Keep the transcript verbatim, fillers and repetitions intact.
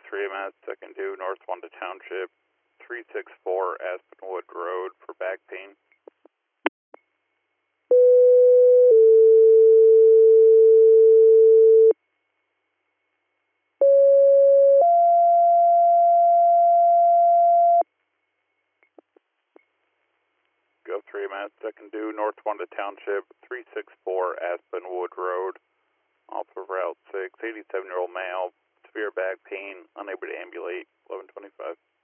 three Mass second due North Wanda Township, three six four Aspenwood Road for back pain. Go three Mass second due North Wanda Township, three six four Aspenwood Road, off of Route six, eighty-seven year old male, severe back pain, unable to ambulate, eleven twenty-five.